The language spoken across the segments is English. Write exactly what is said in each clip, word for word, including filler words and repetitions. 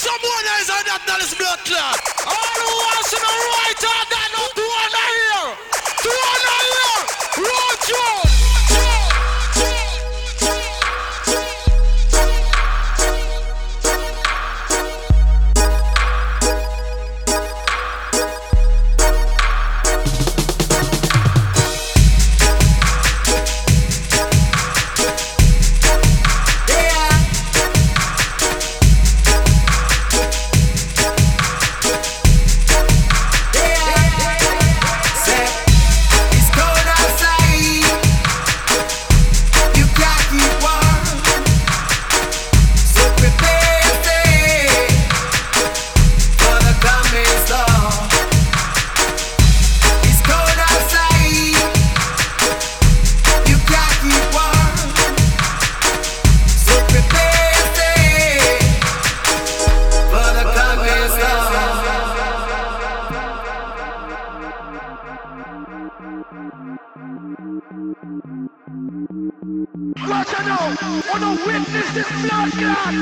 someone else on that that is blood clot. All who wants to know right on that, no, two on the ear. Two on the ear. Road Jones. Watch out now! Wanna witness this blood clot?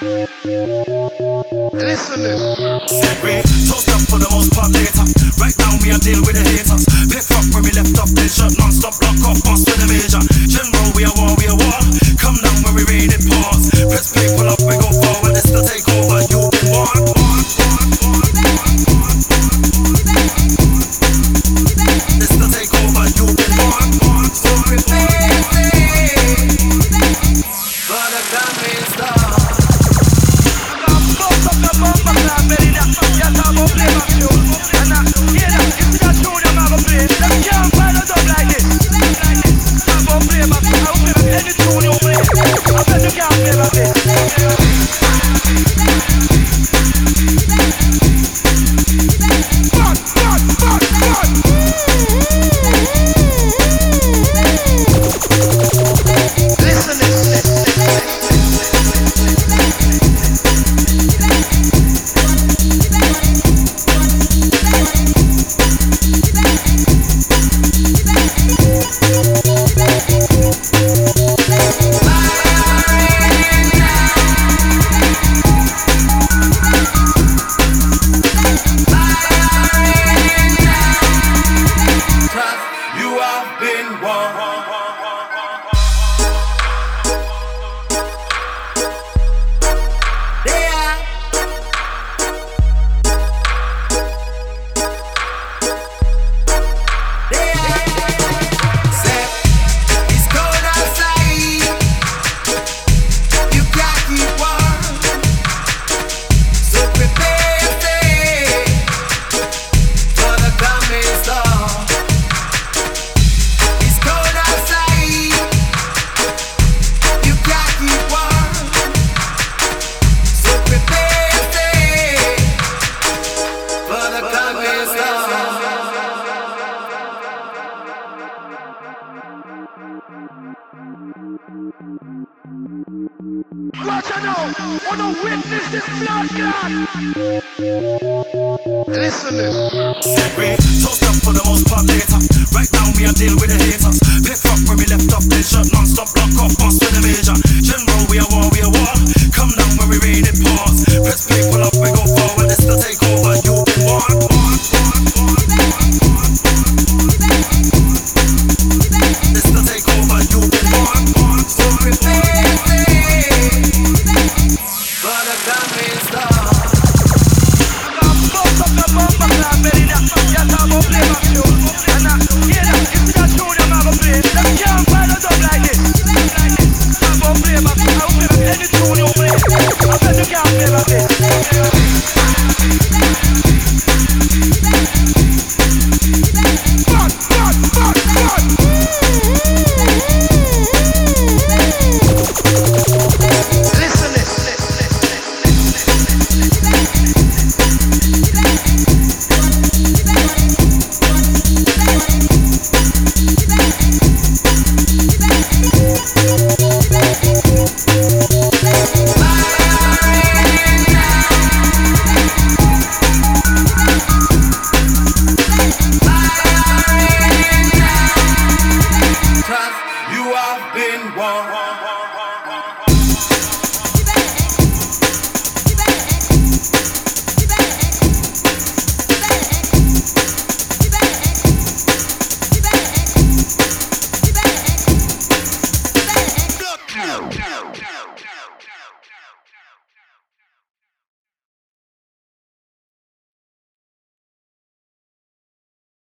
Listen this. We toast up for the most part later. Right now we are deal with the haters. Pick up where we left off, then shut non-stop, lock off, bust with the major. General, we are war, we are war. Come down when we rain it, pause. Press play, pull up, we go forward. It's the takeover, you've been warned. It's the takeover, you've been warned. So prepare, for the coming storm. Watch out now! Wanna witness this blood clot? Listen this. We toast up for the most part later. Right now we are deal with the haters. Pick up where we left off, then shut non-stop, lock off, bust with the major. General, we are war, we are war. Come down when we rain it.